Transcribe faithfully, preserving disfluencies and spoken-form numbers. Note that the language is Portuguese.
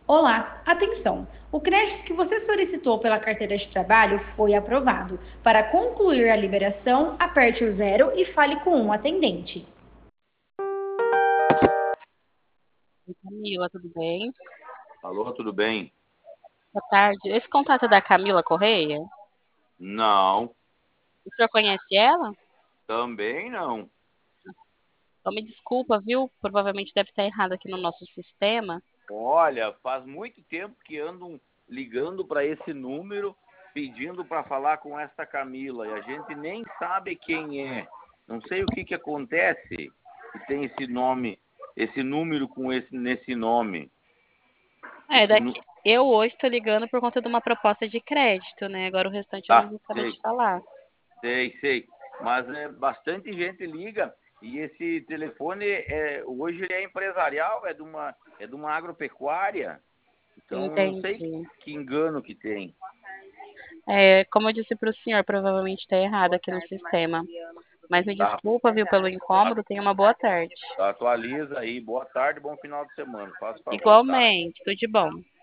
Olá, atenção! O crédito que você solicitou pela carteira de trabalho foi aprovado. Para concluir a liberação, aperte o zero e fale com um atendente. Oi, Camila, tudo bem? Alô, tudo bem? Boa tarde. Esse contato é da Camila Correia? Não, O senhor conhece ela? também não. Então me desculpa, viu? Provavelmente deve estar errado aqui no nosso sistema. Olha, faz muito tempo que andam ligando para esse número pedindo para falar com esta Camila e a gente nem sabe quem é. Não sei o que que acontece que tem esse nome, esse número com esse nesse nome. É, Esse nu... daqui. Eu hoje estou ligando por conta de uma proposta de crédito, né? Agora o restante eu não Ah, vou saber sei, te falar. sei, sei. Mas é, bastante gente liga e esse telefone é, hoje ele é empresarial, é de uma é de uma agropecuária. Então, não sei Entendi. que engano que tem. É, como eu disse para o senhor, provavelmente está errado aqui no sistema. Mas me Tá? desculpa, viu, pelo incômodo. Tenha uma boa tarde. Atualiza aí. Boa tarde, bom final de semana. Faz favor, tá? Igualmente, tudo de bom.